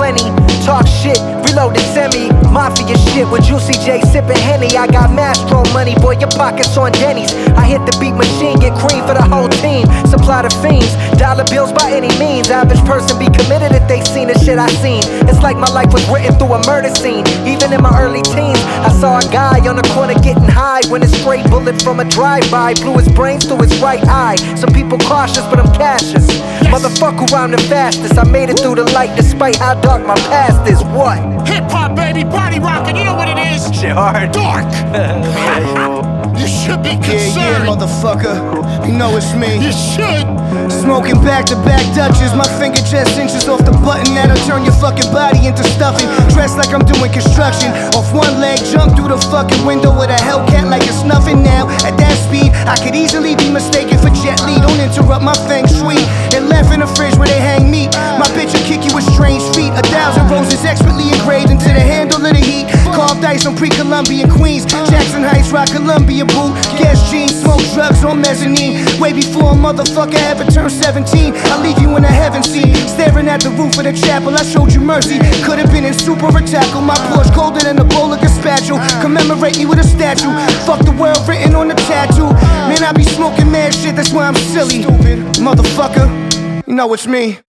plenty. Talk shit, reloaded semi. Mafia shit with Juicy J sipping Henny. I got Mastro money, boy, your pockets on Denny's. I hit the beat machine, get cream for the whole team. Supply the fiends, dollar bills by any means. Average person be committed if they seen the shit I seen. It's like my life was written through a murder scene. Even in my early teens, I saw a guy on the corner getting high when a stray bullet from a drive-by blew his brains through his right eye. Some people cautious, but I'm cautious. Motherfucker who rhymed the fastest. I made it through the light despite how dark my past is. What? Hip-hop, baby, body rockin', you know what it is? Shit hard. Dark. You should be concerned. Yeah, motherfucker, you know it's me. You should. Smoking back-to-back Dutches, my finger just inches off the button that'll turn your fucking body into stuffing. Dressed like I'm doing construction, off one leg, jump through the fucking window with a Hellcat like it's nothing now. At that speed, I could easily be mistaken for Jet Li. Don't interrupt my feng shui. And left in the fridge where they hang meat. My bitch will kick you with strange feet. 1,000 roses expertly engraved into the handle of the heat. Carved ice on pre-Columbian Queens. Jackson Heights, rock Columbia boot. Guess jeans, smoke drugs on mezzanine. Way before a motherfucker ever turned 17. I leave you in a heaven seat, staring at the roof of the chapel. I showed you mercy, could've been in super or tackle. My Porsche colder than a bowl of gazpacho. Commemorate me with a statue. Fuck the world written on the tattoo. Man, I be smoking mad shit, that's why I'm silly. Stupid motherfucker, you know it's me.